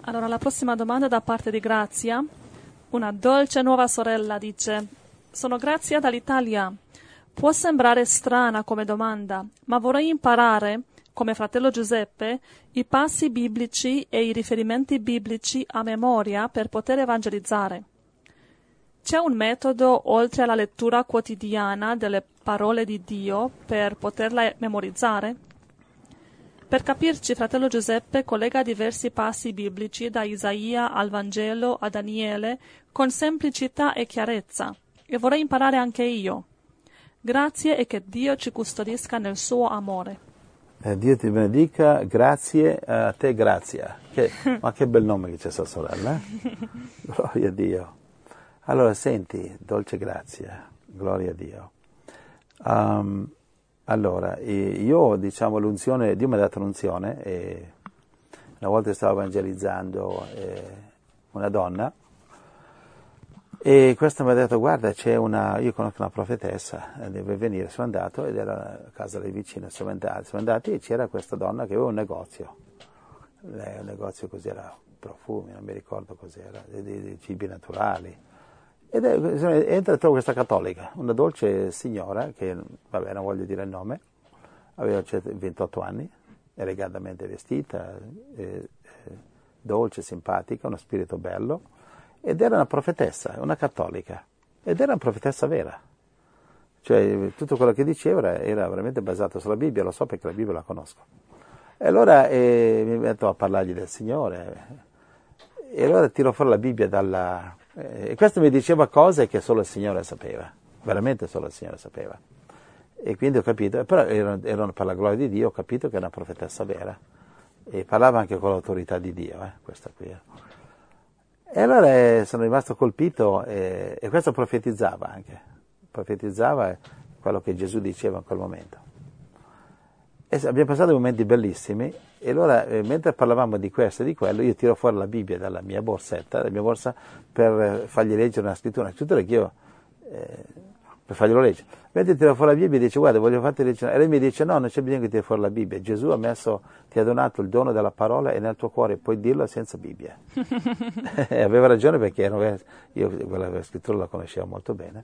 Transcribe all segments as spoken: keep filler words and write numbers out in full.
Allora, la prossima domanda da parte di Grazia. Una dolce nuova sorella dice: sono Grazia dall'Italia. Può sembrare strana come domanda, ma vorrei imparare, come fratello Giuseppe, i passi biblici e i riferimenti biblici a memoria per poter evangelizzare. C'è un metodo, oltre alla lettura quotidiana delle parole di Dio, per poterla memorizzare? Per capirci, fratello Giuseppe collega diversi passi biblici da Isaia al Vangelo a Daniele con semplicità e chiarezza, e vorrei imparare anche io. Grazie e che Dio ci custodisca nel suo amore. Eh, Dio ti benedica, grazie a te, Grazia. Che, ma che bel nome che c'è sta sorella, eh? Gloria a Dio. Allora, senti, dolce Grazia, gloria a Dio. Um, allora, io, diciamo, l'unzione, Dio mi ha dato l'unzione, e una volta stavo evangelizzando eh, una donna, e questa mi ha detto: guarda, c'è una, io conosco una profetessa, deve venire. Sono andato, ed era a casa lì vicino, siamo andati, siamo andati e c'era questa donna che aveva un negozio. Lei, un negozio così, era profumi, non mi ricordo cos'era, di, di, di cibi naturali. Ed è, entra trovo questa cattolica, una dolce signora, che, vabbè, non voglio dire il nome, aveva ventotto anni, elegantmente vestita, eh, eh, dolce, simpatica, uno spirito bello, ed era una profetessa, una cattolica, ed era una profetessa vera. Cioè, tutto quello che diceva era veramente basato sulla Bibbia, lo so perché la Bibbia la conosco. E allora eh, mi metto a parlargli del Signore, e allora tiro fuori la Bibbia dalla... Eh, e questo mi diceva cose che solo il Signore sapeva, veramente solo il Signore sapeva. E quindi ho capito, però erano, erano per la gloria di Dio, ho capito che era una profetessa vera. E parlava anche con l'autorità di Dio, eh, questa qui. E allora eh, sono rimasto colpito, eh, e questo profetizzava anche, profetizzava quello che Gesù diceva in quel momento. E abbiamo passato momenti bellissimi, e allora eh, mentre parlavamo di questo e di quello, io tiro fuori la Bibbia dalla mia borsetta, dalla mia borsa, per eh, fargli leggere una scrittura, una scrittura che io, eh, per farglielo leggere. Mentre tiro fuori la Bibbia, dice: guarda, voglio farti leggere, e lei mi dice: no, non c'è bisogno che tiri fuori la Bibbia, Gesù ha messo, ti ha donato il dono della parola, e nel tuo cuore puoi dirlo senza Bibbia. E aveva ragione, perché ero, io quella scrittura la conoscevo molto bene,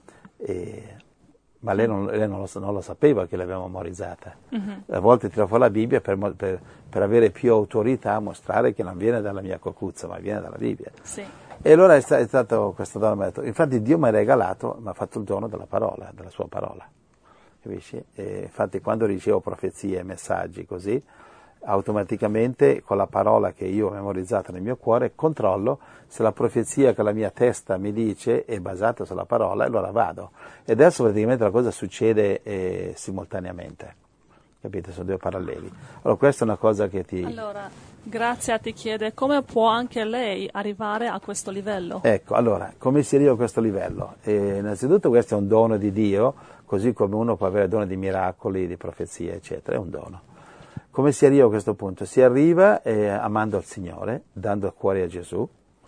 e... ma lei, non, lei non, lo, non lo sapeva che l'aveva memorizzata. Uh-huh. A volte tiro fuori la Bibbia per, per, per avere più autorità, mostrare che non viene dalla mia cocuzza, ma viene dalla Bibbia. Sì. E allora è, sta, è stato questa donna, mi ha detto, infatti Dio mi ha regalato, mi ha fatto il dono della parola, della sua parola. Capisci? E infatti quando ricevo profezie, messaggi così, automaticamente con la parola che io ho memorizzato nel mio cuore controllo se la profezia che la mia testa mi dice è basata sulla parola, e allora vado. E adesso praticamente la cosa succede eh, simultaneamente, capite? Sono due paralleli. Allora questa è una cosa che ti... Allora, Grazia ti chiede come può anche lei arrivare a questo livello. Ecco, allora, come si arriva a questo livello? Eh, innanzitutto questo è un dono di Dio, così come uno può avere dono di miracoli, di profezie, eccetera, è un dono. Come si arriva a questo punto? Si arriva eh, amando il Signore, dando il cuore a Gesù,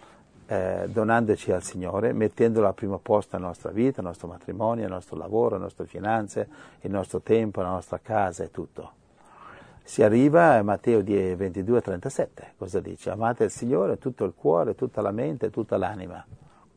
eh, donandoci al Signore, mettendolo al primo posto nella nostra vita, il nostro matrimonio, il nostro lavoro, le nostre finanze, il nostro tempo, la nostra casa e tutto. Si arriva a Matteo ventidue trentasette, cosa dice? Amate il Signore tutto il cuore, tutta la mente, tutta l'anima.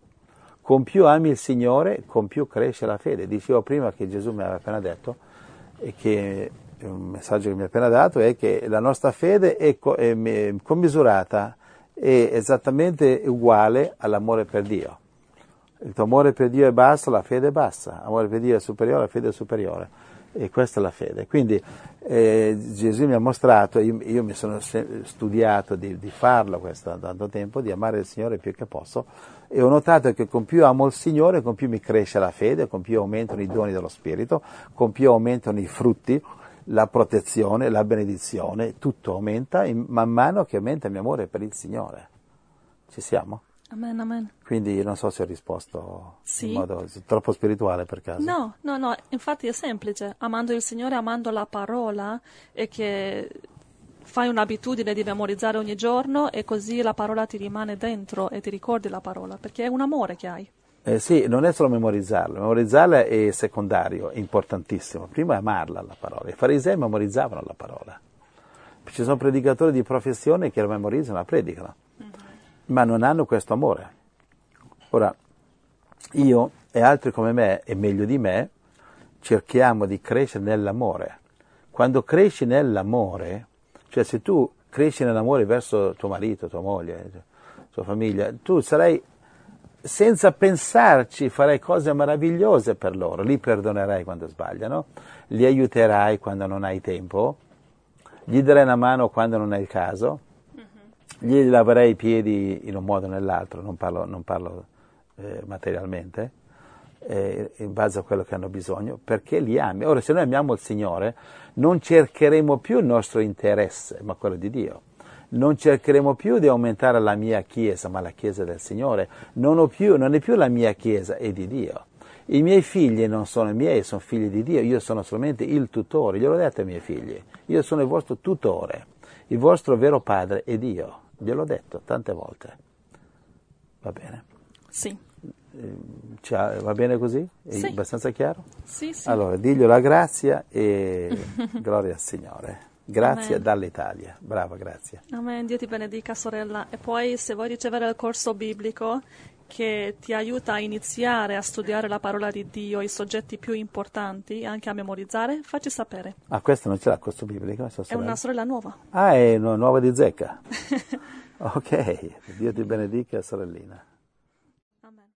Con più ami il Signore, con più cresce la fede. Dicevo prima che Gesù mi aveva appena detto, e che... un messaggio che mi ha appena dato è che la nostra fede è, co- è commisurata, è esattamente uguale all'amore per Dio. Il tuo amore per Dio è basso, la fede è bassa, l'amore per Dio è superiore, la fede è superiore, e questa è la fede. Quindi eh, Gesù mi ha mostrato, io, io mi sono studiato di, di farlo questo da tanto tempo, di amare il Signore più che posso, e ho notato che con più amo il Signore, con più mi cresce la fede, con più aumentano i doni dello Spirito, con più aumentano i frutti, la protezione, la benedizione, tutto aumenta in, man mano che aumenta il mio amore per il Signore. Ci siamo? Amen, amen. Quindi non so se ho risposto sì. in modo troppo spirituale per caso. No, no, no, infatti è semplice. Amando il Signore, amando la parola, e che fai un'abitudine di memorizzare ogni giorno, e così la parola ti rimane dentro e ti ricordi la parola, perché è un amore che hai. Eh sì, non è solo memorizzarla, memorizzarla è secondario, è importantissimo. Prima è amarla la parola. I farisei memorizzavano la parola. Ci sono predicatori di professione che la memorizzano, la predicano. ma non hanno questo amore. Ora, io e altri come me, e meglio di me, cerchiamo di crescere nell'amore. Quando cresci nell'amore, cioè se tu cresci nell'amore verso tuo marito, tua moglie, tua famiglia, tu sarai, senza pensarci, farai cose meravigliose per loro, li perdonerai quando sbagliano, li aiuterai quando non hai tempo, gli darai una mano quando non è il caso, gli laverai i piedi in un modo o nell'altro, non parlo, non parlo eh, materialmente, eh, in base a quello che hanno bisogno, perché li ami. Ora, se noi amiamo il Signore, non cercheremo più il nostro interesse, ma quello di Dio. Non cercheremo più di aumentare la mia Chiesa, ma la Chiesa del Signore. Non, ho più, non è più la mia Chiesa, è di Dio. I miei figli non sono miei, sono figli di Dio. Io sono solamente il tutore. Gliel'ho detto ai miei figli. Io sono il vostro tutore. Il vostro vero padre è Dio. Gliel'ho detto tante volte. Va bene? Sì. Cioè, va bene così? È Sì. abbastanza chiaro? Sì, sì. Allora, diglio la grazia e gloria al Signore. Grazie Amen. dall'Italia. Brava, grazie. Amen. Dio ti benedica, sorella. E poi, se vuoi ricevere il corso biblico che ti aiuta a iniziare a studiare la parola di Dio, i soggetti più importanti, anche a memorizzare, facci sapere. Ah, questa non ce l'ha, questo biblico? Questa È sorella? una sorella nuova. Ah, è nu- nuova di zecca. Ok, Dio ti benedica, sorellina.